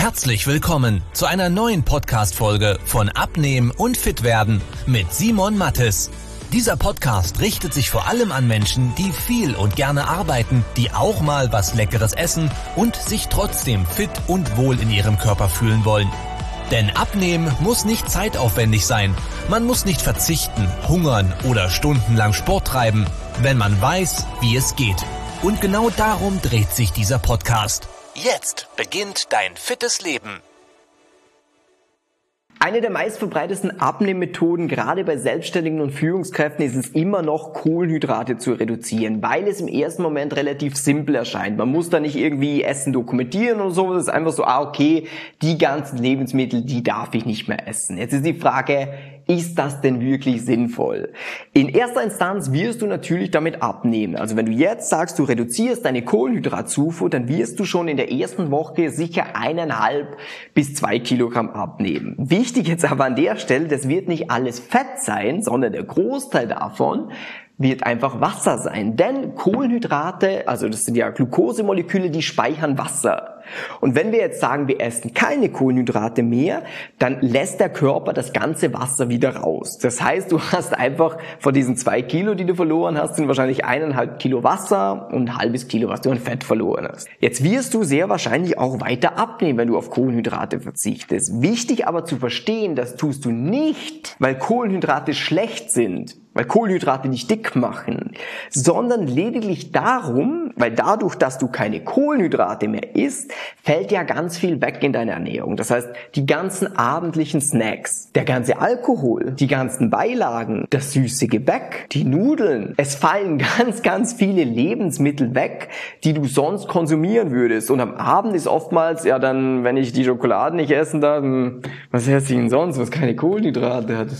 Herzlich willkommen zu einer neuen Podcast-Folge von Abnehmen und Fitwerden mit Simon Mattes. Dieser Podcast richtet sich vor allem an Menschen, die viel und gerne arbeiten, die auch mal was Leckeres essen und sich trotzdem fit und wohl in ihrem Körper fühlen wollen. Denn Abnehmen muss nicht zeitaufwendig sein. Man muss nicht verzichten, hungern oder stundenlang Sport treiben, wenn man weiß, wie es geht. Und genau darum dreht sich dieser Podcast. Jetzt beginnt dein fittes Leben. Eine der meistverbreitetsten Abnehmmethoden, gerade bei Selbstständigen und Führungskräften, ist es immer noch, Kohlenhydrate zu reduzieren, weil es im ersten Moment relativ simpel erscheint. Man muss da nicht irgendwie Essen dokumentieren oder so, es ist einfach so, okay, die ganzen Lebensmittel, die darf ich nicht mehr essen. Jetzt ist die Frage, ist das denn wirklich sinnvoll? In erster Instanz wirst du natürlich damit abnehmen. Also wenn du jetzt sagst, du reduzierst deine Kohlenhydratzufuhr, dann wirst du schon in der ersten Woche sicher 1,5 bis 2 Kilogramm abnehmen. Wichtig jetzt aber an der Stelle, das wird nicht alles Fett sein, sondern der Großteil davon wird einfach Wasser sein. Denn Kohlenhydrate, also das sind ja Glukosemoleküle, die speichern Wasser. Und wenn wir jetzt sagen, wir essen keine Kohlenhydrate mehr, dann lässt der Körper das ganze Wasser wieder raus. Das heißt, du hast einfach von diesen 2 Kilo, die du verloren hast, sind wahrscheinlich 1,5 Kilo Wasser und ein halbes Kilo, was du an Fett verloren hast. Jetzt wirst du sehr wahrscheinlich auch weiter abnehmen, wenn du auf Kohlenhydrate verzichtest. Wichtig aber zu verstehen, das tust du nicht, weil Kohlenhydrate schlecht sind, weil Kohlenhydrate dich dick machen, sondern lediglich darum, weil dadurch, dass du keine Kohlenhydrate mehr isst, fällt ja ganz viel weg in deiner Ernährung. Das heißt, die ganzen abendlichen Snacks, der ganze Alkohol, die ganzen Beilagen, das süße Gebäck, die Nudeln, es fallen ganz viele Lebensmittel weg, die du sonst konsumieren würdest. Und am Abend ist oftmals, ja dann, wenn ich die Schokolade nicht essen darf, was esse ich denn sonst, was keine Kohlenhydrate hat?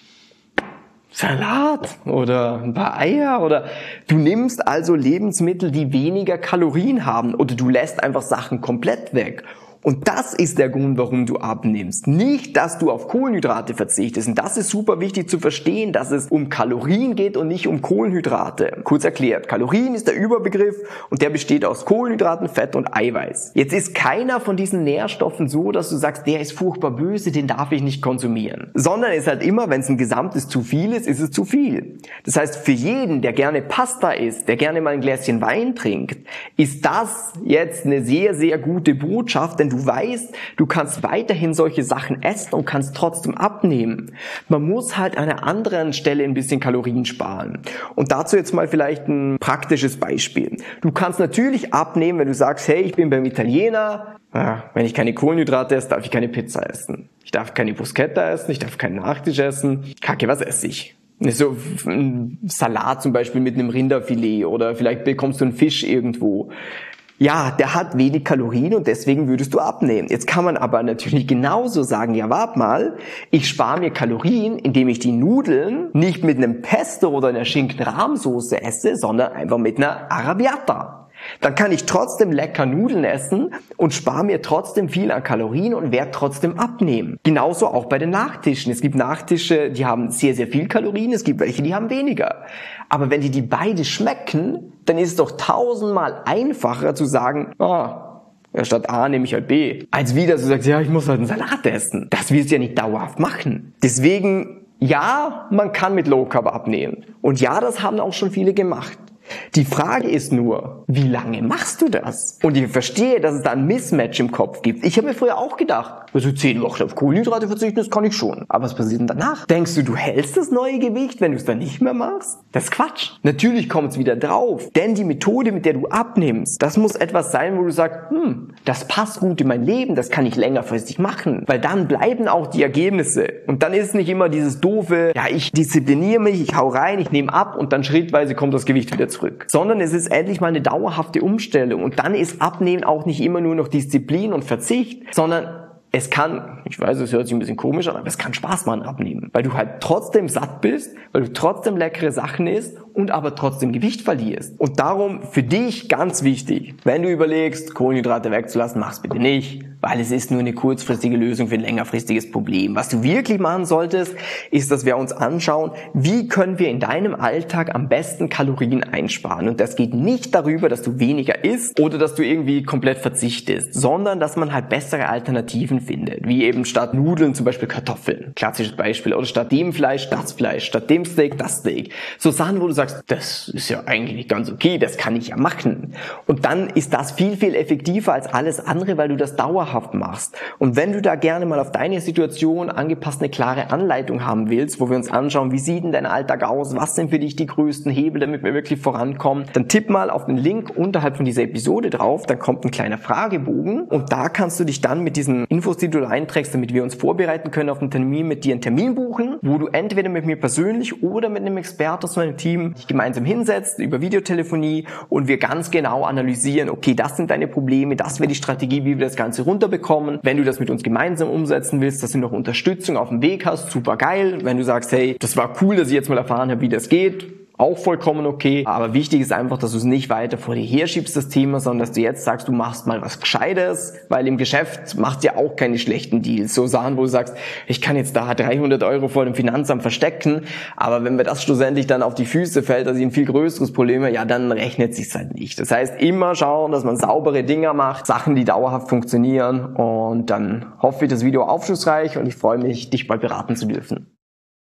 Salat oder ein paar Eier oder du nimmst also Lebensmittel, die weniger Kalorien haben oder du lässt einfach Sachen komplett weg. Und das ist der Grund, warum du abnimmst. Nicht, dass du auf Kohlenhydrate verzichtest. Und das ist super wichtig zu verstehen, dass es um Kalorien geht und nicht um Kohlenhydrate. Kurz erklärt, Kalorien ist der Überbegriff und der besteht aus Kohlenhydraten, Fett und Eiweiß. Jetzt ist keiner von diesen Nährstoffen so, dass du sagst, der ist furchtbar böse, den darf ich nicht konsumieren. Sondern es ist halt immer, wenn es ein gesamtes zu viel ist es zu viel. Das heißt, für jeden, der gerne Pasta isst, der gerne mal ein Gläschen Wein trinkt, ist das jetzt eine sehr gute Botschaft, denn du weißt, du kannst weiterhin solche Sachen essen und kannst trotzdem abnehmen. Man muss halt an einer anderen Stelle ein bisschen Kalorien sparen. Und dazu jetzt mal vielleicht ein praktisches Beispiel. Du kannst natürlich abnehmen, wenn du sagst, hey, ich bin beim Italiener, wenn ich keine Kohlenhydrate esse, darf ich keine Pizza essen. Ich darf keine Bruschetta essen, ich darf keinen Nachtisch essen. Kacke, was esse ich? So ein Salat zum Beispiel mit einem Rinderfilet oder vielleicht bekommst du einen Fisch irgendwo. Ja, der hat wenig Kalorien und deswegen würdest du abnehmen. Jetzt kann man aber natürlich genauso sagen, ja warte mal, ich spare mir Kalorien, indem ich die Nudeln nicht mit einem Pesto oder einer Schinken-Rahmsoße esse, sondern einfach mit einer Arrabbiata. Dann kann ich trotzdem lecker Nudeln essen und spare mir trotzdem viel an Kalorien und werde trotzdem abnehmen. Genauso auch bei den Nachtischen. Es gibt Nachtische, die haben sehr viel Kalorien, es gibt welche, die haben weniger. Aber wenn dir die beide schmecken, dann ist es doch 1000-mal einfacher zu sagen, statt A nehme ich halt B. Als wie, dass du sagst, ja, ich muss halt einen Salat essen. Das willst du ja nicht dauerhaft machen. Deswegen, ja, man kann mit Low Carb abnehmen. Und ja, das haben auch schon viele gemacht. Die Frage ist nur, wie lange machst du das? Und ich verstehe, dass es da ein Mismatch im Kopf gibt. Ich habe mir früher auch gedacht, also 10 Wochen auf Kohlenhydrate verzichten, das kann ich schon. Aber was passiert denn danach? Denkst du, du hältst das neue Gewicht, wenn du es dann nicht mehr machst? Das ist Quatsch. Natürlich kommt es wieder drauf. Denn die Methode, mit der du abnimmst, das muss etwas sein, wo du sagst, das passt gut in mein Leben, das kann ich längerfristig machen. Weil dann bleiben auch die Ergebnisse. Und dann ist es nicht immer dieses doofe, ja, ich diszipliniere mich, ich hau rein, ich nehme ab und dann schrittweise kommt das Gewicht wieder zurück. Sondern es ist endlich mal eine dauerhafte Umstellung. Und dann ist Abnehmen auch nicht immer nur noch Disziplin und Verzicht, sondern es kann, ich weiß, es hört sich ein bisschen komisch an, aber es kann Spaß machen abnehmen. Weil du halt trotzdem satt bist, weil du trotzdem leckere Sachen isst und aber trotzdem Gewicht verlierst. Und darum für dich ganz wichtig, wenn du überlegst, Kohlenhydrate wegzulassen, mach's bitte nicht, weil es ist nur eine kurzfristige Lösung für ein längerfristiges Problem. Was du wirklich machen solltest, ist, dass wir uns anschauen, wie können wir in deinem Alltag am besten Kalorien einsparen. Und das geht nicht darüber, dass du weniger isst oder dass du irgendwie komplett verzichtest, sondern dass man halt bessere Alternativen findet, wie eben statt Nudeln zum Beispiel Kartoffeln, klassisches Beispiel, oder statt dem Fleisch, statt dem Steak, das Steak. So Sachen, wo du sagst, das ist ja eigentlich ganz okay, das kann ich ja machen. Und dann ist das viel, viel effektiver als alles andere, weil du das dauerhaft machst. Und wenn du da gerne mal auf deine Situation angepasst eine klare Anleitung haben willst, wo wir uns anschauen, wie sieht denn dein Alltag aus, was sind für dich die größten Hebel, damit wir wirklich vorankommen, dann tipp mal auf den Link unterhalb von dieser Episode drauf, dann kommt ein kleiner Fragebogen und da kannst du dich dann mit diesen Infos, die du da einträgst, damit wir uns vorbereiten können auf einen Termin, mit dir einen Termin buchen, wo du entweder mit mir persönlich oder mit einem Experten aus meinem Team dich gemeinsam hinsetzt über Videotelefonie und wir ganz genau analysieren, okay, das sind deine Probleme, das wäre die Strategie, wie wir das Ganze runterbekommen. Wenn du das mit uns gemeinsam umsetzen willst, dass du noch Unterstützung auf dem Weg hast, super geil. Wenn du sagst, hey, das war cool, dass ich jetzt mal erfahren habe, wie das geht, auch vollkommen okay, aber wichtig ist einfach, dass du es nicht weiter vor dir herschiebst, das Thema, sondern dass du jetzt sagst, du machst mal was Gescheites, weil im Geschäft macht ja auch keine schlechten Deals. So Sachen, wo du sagst, ich kann jetzt da 300 € vor dem Finanzamt verstecken, aber wenn mir das schlussendlich dann auf die Füße fällt, dass ich ein viel größeres Problem habe, ja, dann rechnet sich's halt nicht. Das heißt, immer schauen, dass man saubere Dinger macht, Sachen, die dauerhaft funktionieren und dann hoffe ich, das Video aufschlussreich und ich freue mich, dich bald beraten zu dürfen.